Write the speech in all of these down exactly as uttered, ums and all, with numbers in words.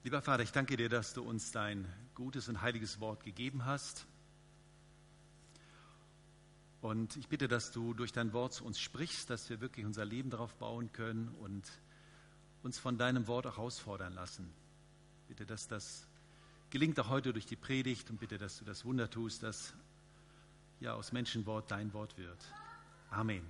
Lieber Vater, ich danke dir, dass du uns dein gutes und heiliges Wort gegeben hast. Und ich bitte, dass du durch dein Wort zu uns sprichst, dass wir wirklich unser Leben darauf bauen können und uns von deinem Wort auch herausfordern lassen. Bitte, dass das gelingt auch heute durch die Predigt und bitte, dass du das Wunder tust, dass ja aus Menschenwort dein Wort wird. Amen.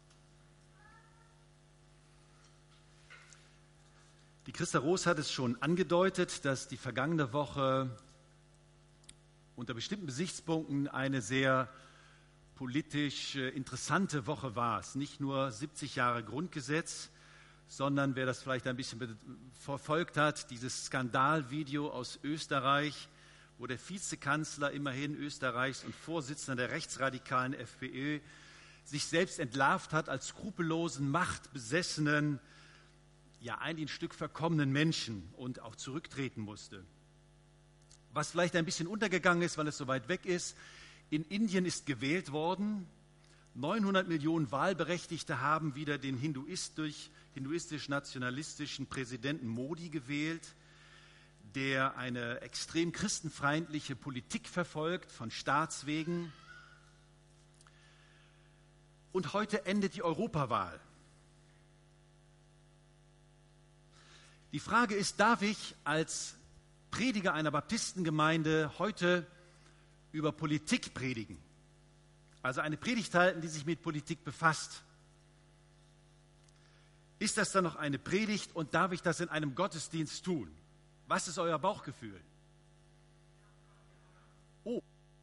Die Christa Roos hat es schon angedeutet, dass die vergangene Woche unter bestimmten Gesichtspunkten eine sehr politisch interessante Woche war. Es ist nicht nur siebzig Jahre Grundgesetz, sondern wer das vielleicht ein bisschen verfolgt hat, dieses Skandalvideo aus Österreich, wo der Vizekanzler immerhin Österreichs und Vorsitzender der rechtsradikalen FPÖ sich selbst entlarvt hat als skrupellosen, machtbesessenen, ja eigentlich ein Stück verkommenen Menschen und auch zurücktreten musste. Was vielleicht ein bisschen untergegangen ist, weil es so weit weg ist, in Indien ist gewählt worden. neunhundert Millionen Wahlberechtigte haben wieder den hinduistisch, hinduistisch-nationalistischen Präsidenten Modi gewählt, der eine extrem christenfeindliche Politik verfolgt, von Staatswegen. Und heute endet die Europawahl. Die Frage ist, darf ich als Prediger einer Baptistengemeinde heute über Politik predigen? Also eine Predigt halten, die sich mit Politik befasst. Ist das dann noch eine Predigt und darf ich das in einem Gottesdienst tun? Was ist euer Bauchgefühl? Oh.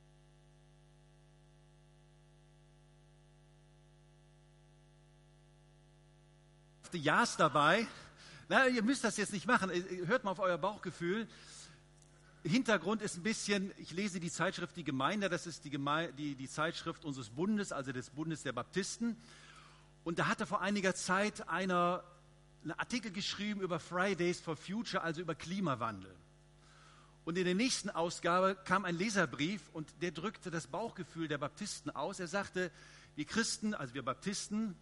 Ja's dabei. Na, ihr müsst das jetzt nicht machen. Hört mal auf euer Bauchgefühl. Hintergrund ist ein bisschen, ich lese die Zeitschrift Die Gemeinde, das ist die, Geme- die, die Zeitschrift unseres Bundes, also des Bundes der Baptisten. Und da hatte vor einiger Zeit einer einen Artikel geschrieben über Fridays for Future, also über Klimawandel. Und in der nächsten Ausgabe kam ein Leserbrief und der drückte das Bauchgefühl der Baptisten aus. Er sagte, wir Christen, also wir Baptisten,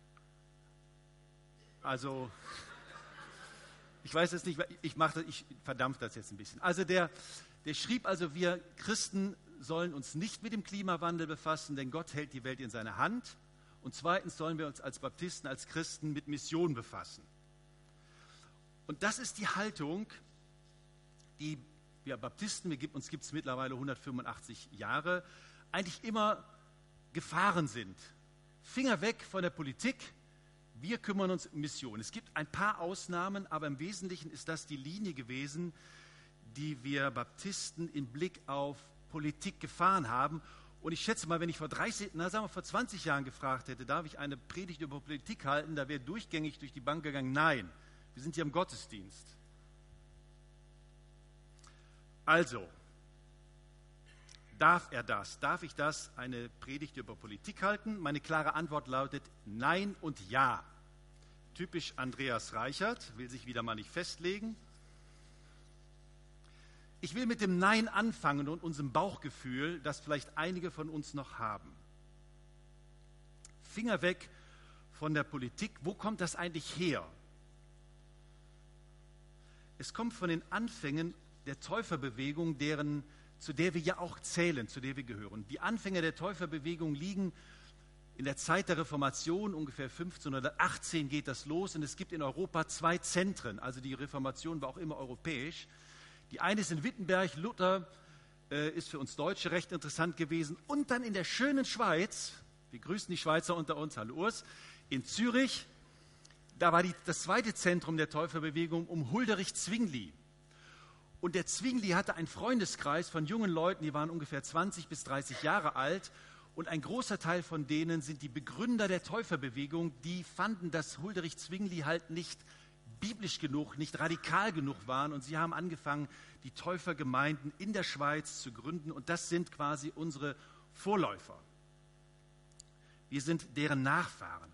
also... Ich weiß es nicht, ich, mache, ich verdampfe das jetzt ein bisschen. Also der, der schrieb also, wir Christen sollen uns nicht mit dem Klimawandel befassen, denn Gott hält die Welt in seiner Hand. Und zweitens sollen wir uns als Baptisten, als Christen mit Mission befassen. Und das ist die Haltung, die wir Baptisten, wir, uns gibt es mittlerweile hundertfünfundachtzig Jahre, eigentlich immer gefahren sind. Finger weg von der Politik. Wir kümmern uns um Mission. Es gibt ein paar Ausnahmen, aber im Wesentlichen ist das die Linie gewesen, die wir Baptisten im Blick auf Politik gefahren haben. Und ich schätze mal, wenn ich vor dreißig, na sagen wir vor zwanzig Jahren gefragt hätte, darf ich eine Predigt über Politik halten, da wäre durchgängig durch die Bank gegangen, nein, wir sind hier im Gottesdienst. Also, darf er das? Darf ich das, eine Predigt über Politik halten? Meine klare Antwort lautet Nein und Ja. Typisch Andreas Reichert, will sich wieder mal nicht festlegen. Ich will mit dem Nein anfangen und unserem Bauchgefühl, das vielleicht einige von uns noch haben. Finger weg von der Politik. Wo kommt das eigentlich her? Es kommt von den Anfängen der Täuferbewegung, deren zu der wir ja auch zählen, zu der wir gehören. Die Anfänge der Täuferbewegung liegen in der Zeit der Reformation, ungefähr fünfzehnhundertachtzehn geht das los und es gibt in Europa zwei Zentren, also die Reformation war auch immer europäisch. Die eine ist in Wittenberg, Luther äh, ist für uns Deutsche recht interessant gewesen und dann in der schönen Schweiz, wir grüßen die Schweizer unter uns, hallo Urs, in Zürich, da war die, das zweite Zentrum der Täuferbewegung um Hulderich Zwingli. Und der Zwingli hatte einen Freundeskreis von jungen Leuten, die waren ungefähr zwanzig bis dreißig Jahre alt. Und ein großer Teil von denen sind die Begründer der Täuferbewegung, die fanden, dass Hulderich Zwingli halt nicht biblisch genug, nicht radikal genug waren. Und sie haben angefangen, die Täufergemeinden in der Schweiz zu gründen. Und das sind quasi unsere Vorläufer. Wir sind deren Nachfahren.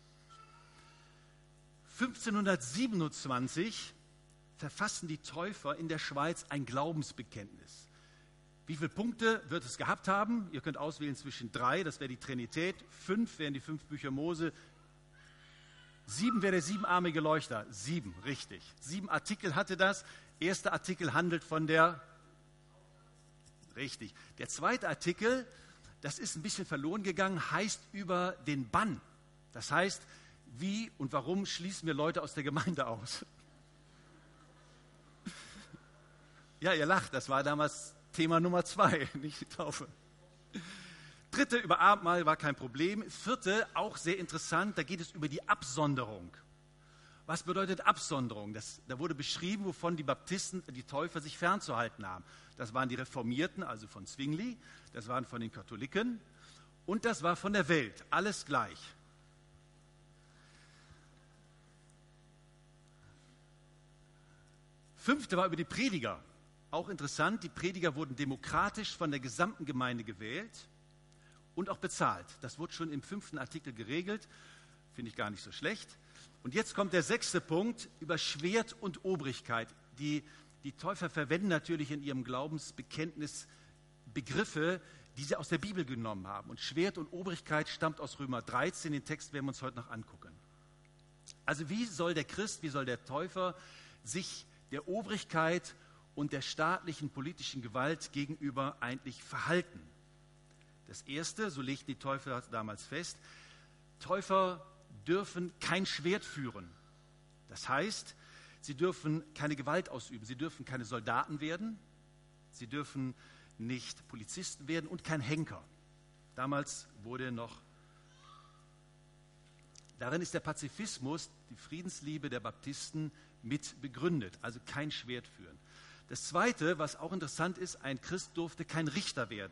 fünfzehnhundertsiebenundzwanzig verfassen die Täufer in der Schweiz ein Glaubensbekenntnis. Wie viele Punkte wird es gehabt haben? Ihr könnt auswählen zwischen drei, das wäre die Trinität, fünf wären die fünf Bücher Mose, sieben wäre der siebenarmige Leuchter, sieben, richtig. Sieben Artikel hatte das. erste Artikel handelt von der, richtig, der zweite Artikel, das ist ein bisschen verloren gegangen, heißt über den Bann. Das heißt, wie und warum schließen wir Leute aus der Gemeinde aus? Ja, ihr lacht, das war damals Thema Nummer zwei, nicht die Taufe. Dritte, über Abendmahl war kein Problem. Vierte, auch sehr interessant, da geht es über die Absonderung. Was bedeutet Absonderung? Das, da wurde beschrieben, wovon die Baptisten, die Täufer sich fernzuhalten haben. Das waren die Reformierten, also von Zwingli, das waren von den Katholiken und das war von der Welt, alles gleich. Fünfte war über die Prediger. Auch interessant, die Prediger wurden demokratisch von der gesamten Gemeinde gewählt und auch bezahlt. Das wurde schon im fünften Artikel geregelt, finde ich gar nicht so schlecht. Und jetzt kommt der sechste Punkt über Schwert und Obrigkeit. Die, die Täufer verwenden natürlich in ihrem Glaubensbekenntnis Begriffe, die sie aus der Bibel genommen haben. Und Schwert und Obrigkeit stammt aus Römer dreizehn, den Text werden wir uns heute noch angucken. Also wie soll der Christ, wie soll der Täufer sich der Obrigkeit und der staatlichen politischen Gewalt gegenüber eigentlich verhalten? Das Erste, so legten die Täufer damals fest, Täufer dürfen kein Schwert führen. Das heißt, sie dürfen keine Gewalt ausüben, sie dürfen keine Soldaten werden, sie dürfen nicht Polizisten werden und kein Henker. Damals wurde noch, darin ist der Pazifismus, die Friedensliebe der Baptisten mit begründet, also kein Schwert führen. Das Zweite, was auch interessant ist, ein Christ durfte kein Richter werden.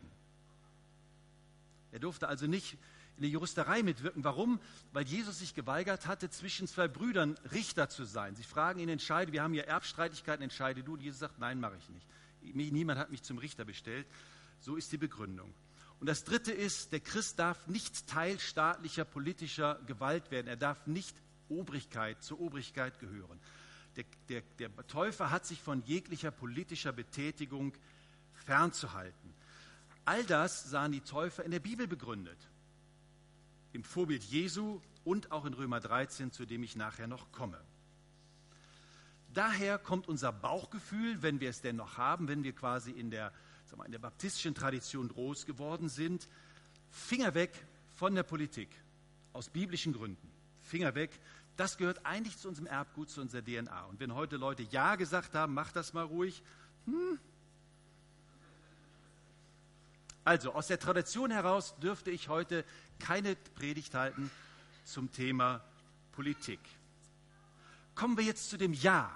Er durfte also nicht in der Juristerei mitwirken. Warum? Weil Jesus sich geweigert hatte, zwischen zwei Brüdern Richter zu sein. Sie fragen ihn, entscheide, wir haben hier Erbstreitigkeiten, entscheide du. Und Jesus sagt, nein, mache ich nicht. Niemand hat mich zum Richter bestellt. So ist die Begründung. Und das Dritte ist, der Christ darf nicht Teil staatlicher, politischer Gewalt werden. Er darf nicht Obrigkeit, zur Obrigkeit gehören. Der, der, der Täufer hat sich von jeglicher politischer Betätigung fernzuhalten. All das sahen die Täufer in der Bibel begründet. Im Vorbild Jesu und auch in Römer dreizehn, zu dem ich nachher noch komme. Daher kommt unser Bauchgefühl, wenn wir es denn noch haben, wenn wir quasi in der, sagen wir mal, in der baptistischen Tradition groß geworden sind, Finger weg von der Politik, aus biblischen Gründen. Finger weg, das gehört eigentlich zu unserem Erbgut, zu unserer D N A. Und wenn heute Leute Ja gesagt haben, mach das mal ruhig, hm. Also aus der Tradition heraus dürfte ich heute keine Predigt halten zum Thema Politik. Kommen wir jetzt zu dem Ja.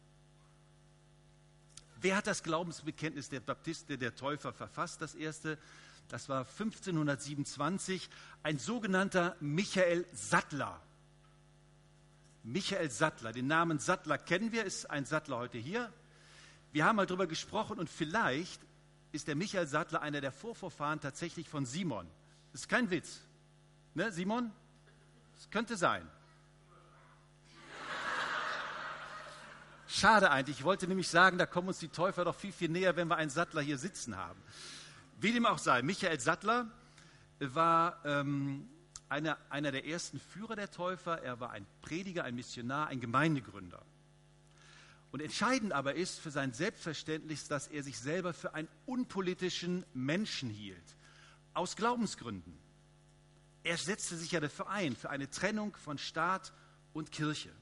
Wer hat das Glaubensbekenntnis der Baptisten, der Täufer verfasst? Das erste, das war fünfzehnhundertsiebenundzwanzig, ein sogenannter Michael Sattler. Michael Sattler, den Namen Sattler kennen wir, ist ein Sattler heute hier. Wir haben mal darüber gesprochen und vielleicht ist der Michael Sattler einer der Vorvorfahren tatsächlich von Simon. Das ist kein Witz. Ne, Simon? Das könnte sein. Schade eigentlich. Ich wollte nämlich sagen, da kommen uns die Täufer doch viel, viel näher, wenn wir einen Sattler hier sitzen haben. Wie dem auch sei, Michael Sattler war ähm, einer, einer der ersten Führer der Täufer. Er war ein Prediger, ein Missionar, ein Gemeindegründer. Und entscheidend aber ist für sein Selbstverständnis, dass er sich selber für einen unpolitischen Menschen hielt. Aus Glaubensgründen. Er setzte sich ja dafür ein, für eine Trennung von Staat und Kirche.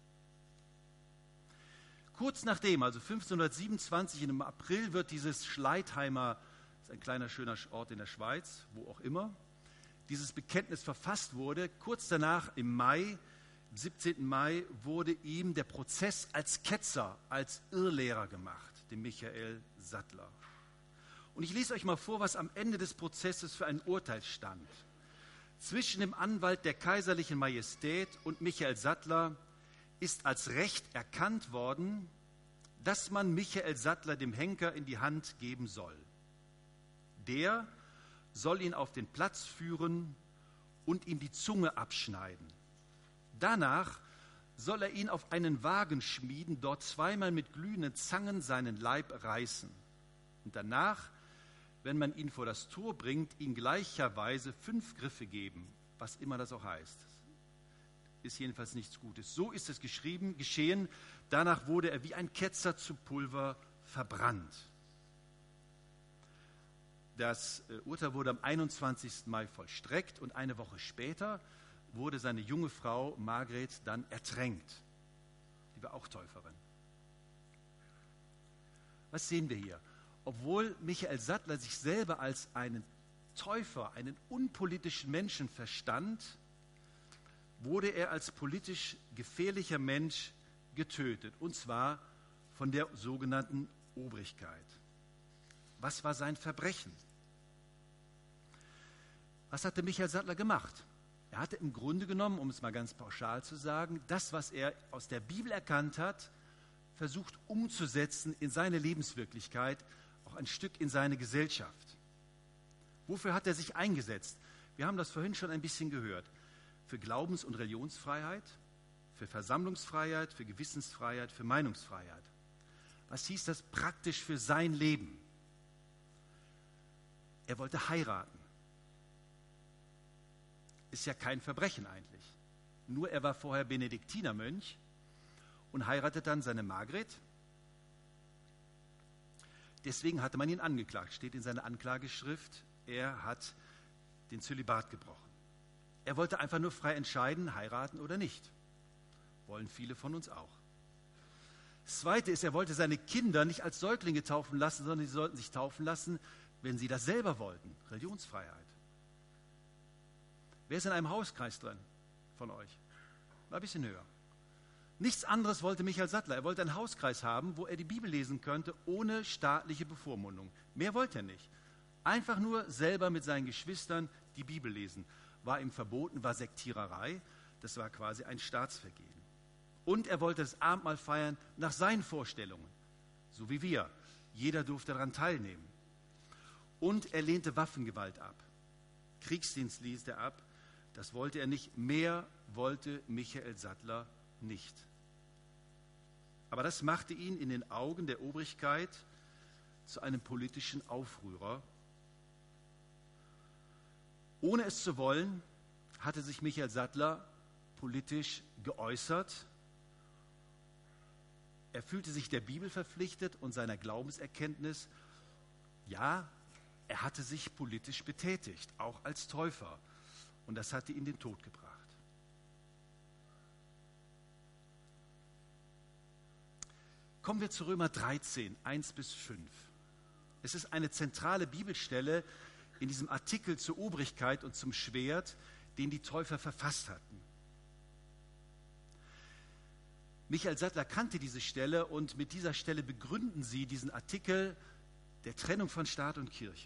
Kurz nachdem, also fünfzehnhundertsiebenundzwanzig, im April, wird dieses Schleitheimer, das ist ein kleiner schöner Ort in der Schweiz, wo auch immer, dieses Bekenntnis verfasst wurde. Kurz danach, im Mai, am siebzehnten Mai, wurde ihm der Prozess als Ketzer, als Irrlehrer gemacht, dem Michael Sattler. Und ich lese euch mal vor, was am Ende des Prozesses für ein Urteil stand. Zwischen dem Anwalt der kaiserlichen Majestät und Michael Sattler ist als Recht erkannt worden, dass man Michael Sattler dem Henker in die Hand geben soll. Der soll ihn auf den Platz führen und ihm die Zunge abschneiden. Danach soll er ihn auf einen Wagen schmieden, dort zweimal mit glühenden Zangen seinen Leib reißen. Und danach, wenn man ihn vor das Tor bringt, ihm gleicherweise fünf Griffe geben, was immer das auch heißt. ist jedenfalls nichts Gutes. So ist es geschrieben, geschehen. Danach wurde er wie ein Ketzer zu Pulver verbrannt. Das Urteil wurde am einundzwanzigsten Mai vollstreckt und eine Woche später wurde seine junge Frau Margret dann ertränkt. Die war auch Täuferin. Was sehen wir hier? Obwohl Michael Sattler sich selber als einen Täufer, einen unpolitischen Menschen verstand, wurde er als politisch gefährlicher Mensch getötet, und zwar von der sogenannten Obrigkeit. Was war sein Verbrechen? Was hatte Michael Sattler gemacht? Er hatte im Grunde genommen, um es mal ganz pauschal zu sagen, das, was er aus der Bibel erkannt hat, versucht umzusetzen in seine Lebenswirklichkeit, auch ein Stück in seine Gesellschaft. Wofür hat er sich eingesetzt? Wir haben das vorhin schon ein bisschen gehört. Für Glaubens- und Religionsfreiheit, für Versammlungsfreiheit, für Gewissensfreiheit, für Meinungsfreiheit. Was hieß das praktisch für sein Leben? Er wollte heiraten. Ist ja kein Verbrechen eigentlich. Nur er war vorher Benediktinermönch und heiratet dann seine Margret. Deswegen hatte man ihn angeklagt, steht in seiner Anklageschrift, er hat den Zölibat gebrochen. Er wollte einfach nur frei entscheiden, heiraten oder nicht. Wollen viele von uns auch. Das Zweite ist, er wollte seine Kinder nicht als Säuglinge taufen lassen, sondern sie sollten sich taufen lassen, wenn sie das selber wollten. Religionsfreiheit. Wer ist in einem Hauskreis drin von euch? Mal ein bisschen höher. Nichts anderes wollte Michael Sattler. Er wollte einen Hauskreis haben, wo er die Bibel lesen könnte, ohne staatliche Bevormundung. Mehr wollte er nicht. Einfach nur selber mit seinen Geschwistern die Bibel lesen. War ihm verboten, war Sektiererei. Das war quasi ein Staatsvergehen. Und er wollte das Abendmahl feiern nach seinen Vorstellungen. So wie wir. Jeder durfte daran teilnehmen. Und er lehnte Waffengewalt ab. Kriegsdienst ließ er ab. Das wollte er nicht. Mehr wollte Michael Sattler nicht. Aber das machte ihn in den Augen der Obrigkeit zu einem politischen Aufrührer. Ohne es zu wollen, hatte sich Michael Sattler politisch geäußert. Er fühlte sich der Bibel verpflichtet und seiner Glaubenserkenntnis. Ja, er hatte sich politisch betätigt, auch als Täufer. Und das hatte ihn den Tod gebracht. Kommen wir zu Römer dreizehn, eins bis fünf. Es ist eine zentrale Bibelstelle in diesem Artikel zur Obrigkeit und zum Schwert, den die Täufer verfasst hatten. Michael Sattler kannte diese Stelle und mit dieser Stelle begründen sie diesen Artikel der Trennung von Staat und Kirche.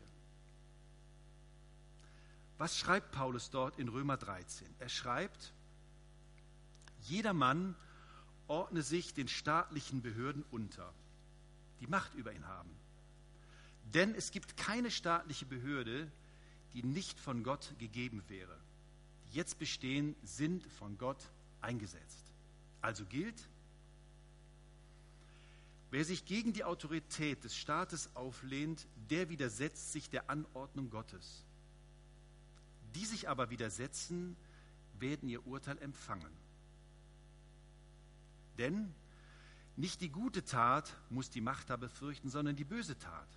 Was schreibt Paulus dort in Römer dreizehn? Er schreibt, jeder Mann ordne sich den staatlichen Behörden unter, die Macht über ihn haben. Denn es gibt keine staatliche Behörde, die nicht von Gott gegeben wäre. Die jetzt bestehen, sind von Gott eingesetzt. Also gilt, wer sich gegen die Autorität des Staates auflehnt, der widersetzt sich der Anordnung Gottes. Die sich aber widersetzen, werden ihr Urteil empfangen. Denn nicht die gute Tat muss die Machthaber fürchten, sondern die böse Tat.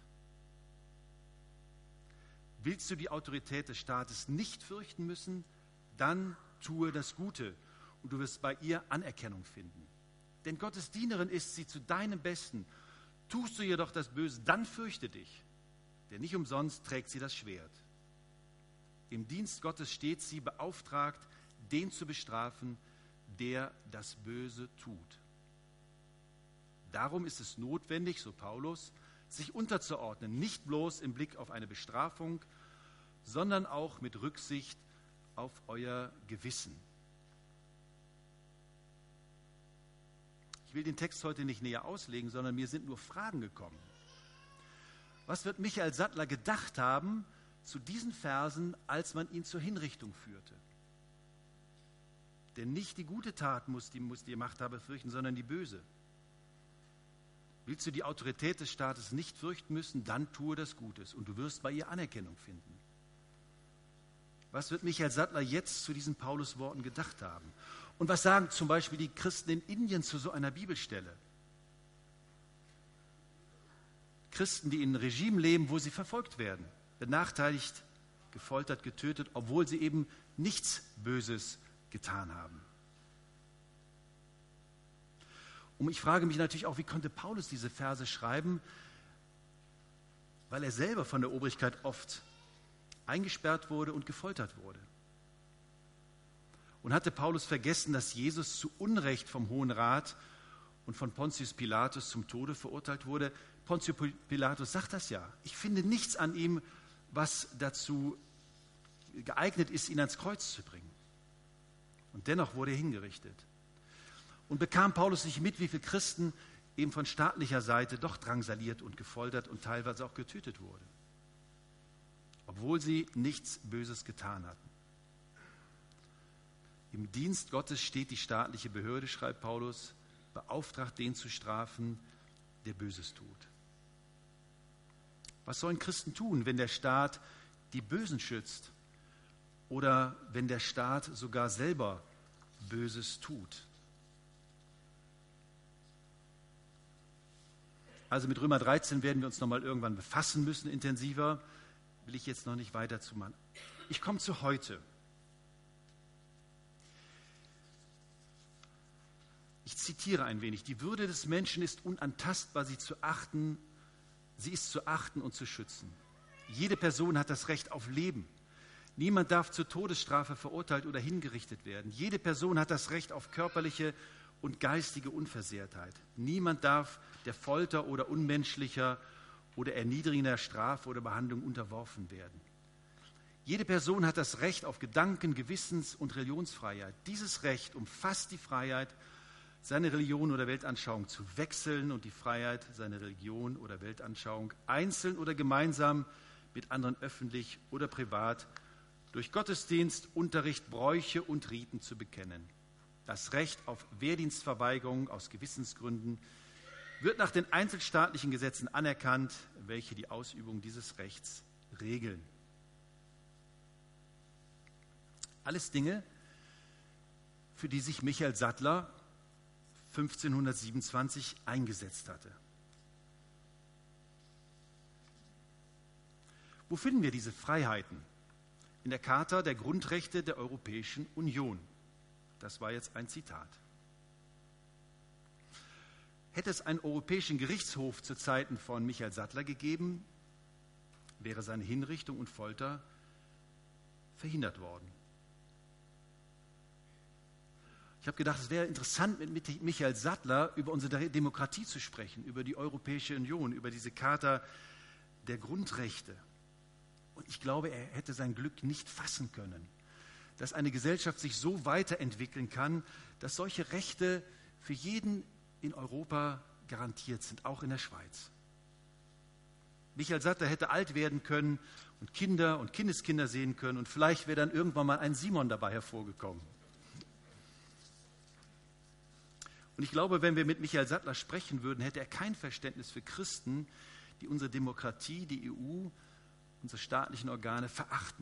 Willst du die Autorität des Staates nicht fürchten müssen, dann tue das Gute und du wirst bei ihr Anerkennung finden. Denn Gottes Dienerin ist sie zu deinem Besten. Tust du jedoch das Böse, dann fürchte dich, denn nicht umsonst trägt sie das Schwert. Im Dienst Gottes steht sie beauftragt, den zu bestrafen, der das Böse tut. Darum ist es notwendig, so Paulus, sich unterzuordnen, nicht bloß im Blick auf eine Bestrafung, sondern auch mit Rücksicht auf euer Gewissen. Ich will den Text heute nicht näher auslegen, sondern mir sind nur Fragen gekommen. Was wird Michael Sattler gedacht haben zu diesen Versen, als man ihn zur Hinrichtung führte? Denn nicht die gute Tat muss die, muss die Machthaber fürchten, sondern die böse. Willst du die Autorität des Staates nicht fürchten müssen, dann tue das Gutes und du wirst bei ihr Anerkennung finden. Was wird Michael Sattler jetzt zu diesen Paulus-Worten gedacht haben? Und was sagen zum Beispiel die Christen in Indien zu so einer Bibelstelle? Christen, die in einem Regime leben, wo sie verfolgt werden, benachteiligt, gefoltert, getötet, obwohl sie eben nichts Böses getan haben. Und ich frage mich natürlich auch, wie konnte Paulus diese Verse schreiben, weil er selber von der Obrigkeit oft eingesperrt wurde und gefoltert wurde. Und hatte Paulus vergessen, dass Jesus zu Unrecht vom Hohen Rat und von Pontius Pilatus zum Tode verurteilt wurde? Pontius Pilatus sagt das ja. Ich finde nichts an ihm, was dazu geeignet ist, ihn ans Kreuz zu bringen. Und dennoch wurde er hingerichtet. Und bekam Paulus nicht mit, wie viele Christen eben von staatlicher Seite doch drangsaliert und gefoltert und teilweise auch getötet wurden, obwohl sie nichts Böses getan hatten. Im Dienst Gottes steht die staatliche Behörde, schreibt Paulus, beauftragt, den zu strafen, der Böses tut. Was sollen Christen tun, wenn der Staat die Bösen schützt oder wenn der Staat sogar selber Böses tut? Also mit Römer dreizehn werden wir uns nochmal irgendwann befassen müssen, intensiver. Will ich jetzt noch nicht weiter zu machen. Ich komme zu heute. Ich zitiere ein wenig. Die Würde des Menschen ist unantastbar, sie zu achten, sie ist zu achten und zu schützen. Jede Person hat das Recht auf Leben. Niemand darf zur Todesstrafe verurteilt oder hingerichtet werden. Jede Person hat das Recht auf körperliche und geistige Unversehrtheit. Niemand darf der Folter oder unmenschlicher oder erniedrigender Strafe oder Behandlung unterworfen werden. Jede Person hat das Recht auf Gedanken-, Gewissens- und Religionsfreiheit. Dieses Recht umfasst die Freiheit, seine Religion oder Weltanschauung zu wechseln und die Freiheit, seine Religion oder Weltanschauung einzeln oder gemeinsam mit anderen öffentlich oder privat durch Gottesdienst, Unterricht, Bräuche und Riten zu bekennen. Das Recht auf Wehrdienstverweigerung aus Gewissensgründen wird nach den einzelstaatlichen Gesetzen anerkannt, welche die Ausübung dieses Rechts regeln. Alles Dinge, für die sich Michael Sattler fünfzehnhundertsiebenundzwanzig eingesetzt hatte. Wo finden wir diese Freiheiten? In der Charta der Grundrechte der Europäischen Union. Das war jetzt ein Zitat. Hätte es einen europäischen Gerichtshof zu Zeiten von Michael Sattler gegeben, wäre seine Hinrichtung und Folter verhindert worden. Ich habe gedacht, es wäre interessant, mit Michael Sattler über unsere Demokratie zu sprechen, über die Europäische Union, über diese Charta der Grundrechte. Und ich glaube, er hätte sein Glück nicht fassen können, dass eine Gesellschaft sich so weiterentwickeln kann, dass solche Rechte für jeden in Europa garantiert sind, auch in der Schweiz. Michael Sattler hätte alt werden können und Kinder und Kindeskinder sehen können und vielleicht wäre dann irgendwann mal ein Simon dabei hervorgekommen. Und ich glaube, wenn wir mit Michael Sattler sprechen würden, hätte er kein Verständnis für Christen, die unsere Demokratie, die E U, unsere staatlichen Organe verachten.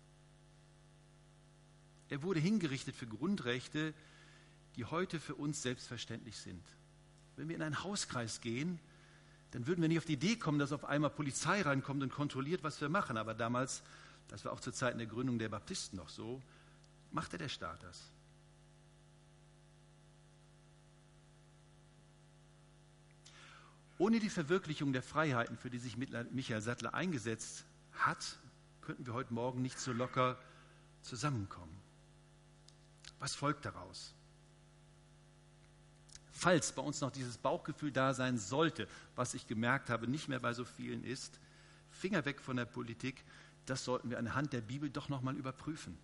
Er wurde hingerichtet für Grundrechte, die heute für uns selbstverständlich sind. Wenn wir in einen Hauskreis gehen, dann würden wir nicht auf die Idee kommen, dass auf einmal Polizei reinkommt und kontrolliert, was wir machen. Aber damals, das war auch zur Zeit der Gründung der Baptisten noch so, machte der Staat das. Ohne die Verwirklichung der Freiheiten, für die sich Michael Sattler eingesetzt hat, könnten wir heute Morgen nicht so locker zusammenkommen. Was folgt daraus? Falls bei uns noch dieses Bauchgefühl da sein sollte, was ich gemerkt habe, nicht mehr bei so vielen ist, Finger weg von der Politik, das sollten wir anhand der Bibel doch nochmal überprüfen.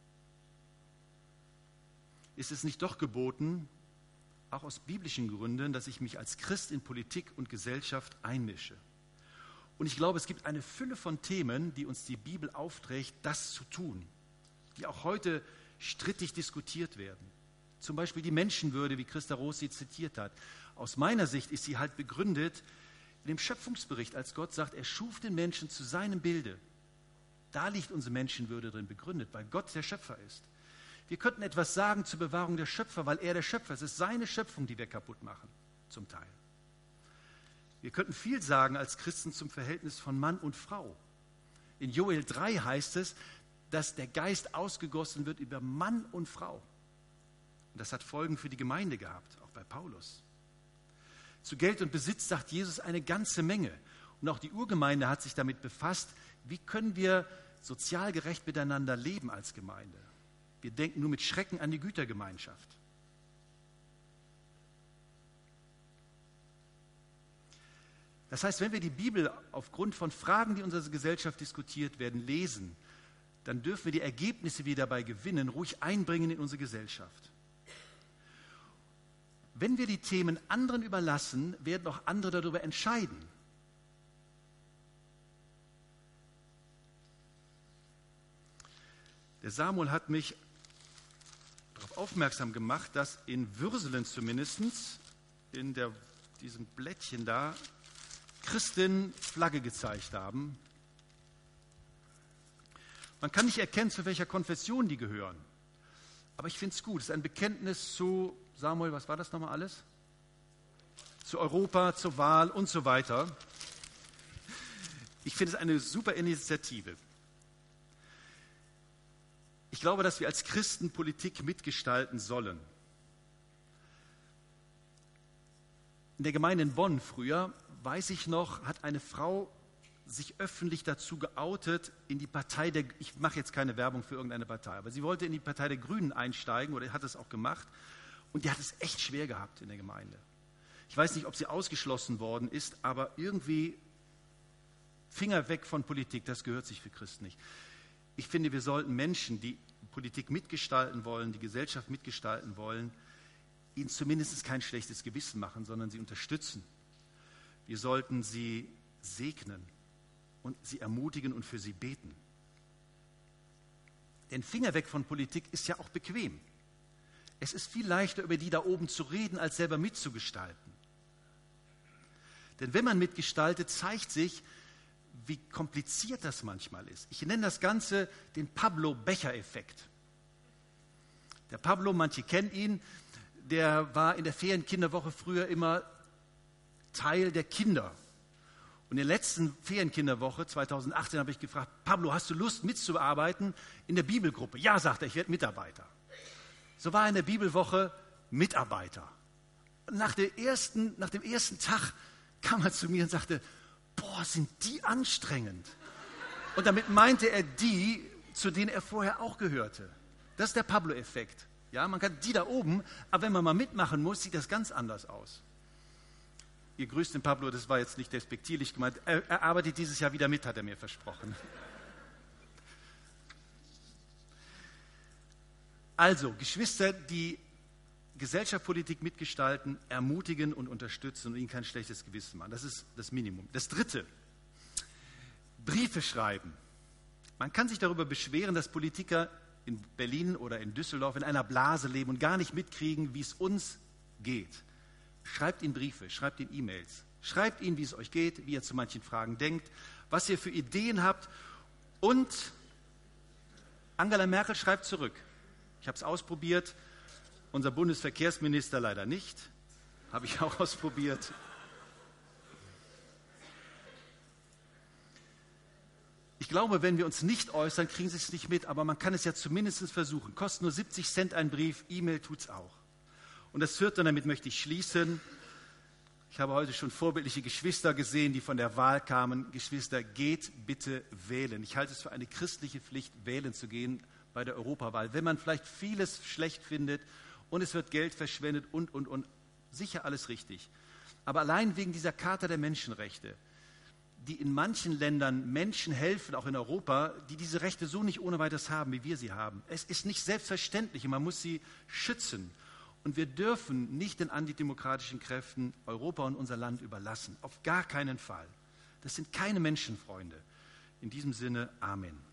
Ist es nicht doch geboten, auch aus biblischen Gründen, dass ich mich als Christ in Politik und Gesellschaft einmische? Und ich glaube, es gibt eine Fülle von Themen, die uns die Bibel aufträgt, das zu tun, die auch heute strittig diskutiert werden. Zum Beispiel die Menschenwürde, wie Christa Rossi zitiert hat. Aus meiner Sicht ist sie halt begründet in dem Schöpfungsbericht, als Gott sagt, er schuf den Menschen zu seinem Bilde. Da liegt unsere Menschenwürde drin begründet, weil Gott der Schöpfer ist. Wir könnten etwas sagen zur Bewahrung der Schöpfer, weil er der Schöpfer ist. Es ist seine Schöpfung, die wir kaputt machen, zum Teil. Wir könnten viel sagen als Christen zum Verhältnis von Mann und Frau. In Joel drei heißt es, dass der Geist ausgegossen wird über Mann und Frau. Und das hat Folgen für die Gemeinde gehabt, auch bei Paulus. Zu Geld und Besitz sagt Jesus eine ganze Menge. Und auch die Urgemeinde hat sich damit befasst, wie können wir sozial gerecht miteinander leben als Gemeinde. Wir denken nur mit Schrecken an die Gütergemeinschaft. Das heißt, wenn wir die Bibel aufgrund von Fragen, die in unserer Gesellschaft diskutiert werden, lesen, dann dürfen wir die Ergebnisse, die wir dabei gewinnen, ruhig einbringen in unsere Gesellschaft. Wenn wir die Themen anderen überlassen, werden auch andere darüber entscheiden. Der Samuel hat mich darauf aufmerksam gemacht, dass in Würselen zumindest, in der, diesem Blättchen da, Christen Flagge gezeigt haben. Man kann nicht erkennen, zu welcher Konfession die gehören. Aber ich finde es gut. Es ist ein Bekenntnis zu, Samuel, was war das nochmal alles? Zu Europa, zur Wahl und so weiter. Ich finde es eine super Initiative. Ich glaube, dass wir als Christen Politik mitgestalten sollen. In der Gemeinde in Bonn früher, weiß ich noch, hat eine Frau sich öffentlich dazu geoutet, in die Partei der, ich mache jetzt keine Werbung für irgendeine Partei, aber sie wollte in die Partei der Grünen einsteigen oder hat es auch gemacht und die hat es echt schwer gehabt in der Gemeinde. Ich weiß nicht, ob sie ausgeschlossen worden ist, aber irgendwie Finger weg von Politik, das gehört sich für Christen nicht. Ich finde, wir sollten Menschen, die Politik mitgestalten wollen, die Gesellschaft mitgestalten wollen, ihnen zumindest kein schlechtes Gewissen machen, sondern sie unterstützen. Wir sollten sie segnen und sie ermutigen und für sie beten. Denn Finger weg von Politik ist ja auch bequem. Es ist viel leichter, über die da oben zu reden, als selber mitzugestalten. Denn wenn man mitgestaltet, zeigt sich, wie kompliziert das manchmal ist. Ich nenne das Ganze den Pablo-Becher-Effekt. Der Pablo, manche kennen ihn, der war in der Ferienkinderwoche früher immer Teil der Kinder. Und in der letzten Ferienkinderwoche zweitausendachtzehn habe ich gefragt, Pablo, hast du Lust mitzuarbeiten in der Bibelgruppe? Ja, sagt er, ich werde Mitarbeiter. So war er in der Bibelwoche Mitarbeiter. Nach, der ersten, nach dem ersten Tag kam er zu mir und sagte, boah, sind die anstrengend. Und damit meinte er die, zu denen er vorher auch gehörte. Das ist der Pablo-Effekt. Ja, man kann die da oben, aber wenn man mal mitmachen muss, sieht das ganz anders aus. Ihr grüßt den Pablo, das war jetzt nicht despektierlich gemeint. Er, er arbeitet dieses Jahr wieder mit, hat er mir versprochen. Also, Geschwister, die Gesellschaftspolitik mitgestalten, ermutigen und unterstützen und ihnen kein schlechtes Gewissen machen. Das ist das Minimum. Das Dritte, Briefe schreiben. Man kann sich darüber beschweren, dass Politiker in Berlin oder in Düsseldorf in einer Blase leben und gar nicht mitkriegen, wie es uns geht. Schreibt ihnen Briefe, schreibt ihnen E-Mails. Schreibt ihnen, wie es euch geht, wie ihr zu manchen Fragen denkt, was ihr für Ideen habt. Und Angela Merkel schreibt zurück. Ich habe es ausprobiert. Unser Bundesverkehrsminister leider nicht. Habe ich auch ausprobiert. Ich glaube, wenn wir uns nicht äußern, kriegen Sie es nicht mit, aber man kann es ja zumindest versuchen. Kostet nur siebzig Cent ein Brief, E-Mail tut es auch. Und das vierte, und damit möchte ich schließen. Ich habe heute schon vorbildliche Geschwister gesehen, die von der Wahl kamen. Geschwister, geht bitte wählen. Ich halte es für eine christliche Pflicht, wählen zu gehen bei der Europawahl. Wenn man vielleicht vieles schlecht findet und es wird Geld verschwendet und, und, und, sicher alles richtig. Aber allein wegen dieser Charta der Menschenrechte, die in manchen Ländern Menschen helfen, auch in Europa, die diese Rechte so nicht ohne weiteres haben, wie wir sie haben. Es ist nicht selbstverständlich und man muss sie schützen. Und wir dürfen nicht den antidemokratischen Kräften Europa und unser Land überlassen. Auf gar keinen Fall. Das sind keine Menschenfreunde. In diesem Sinne, Amen.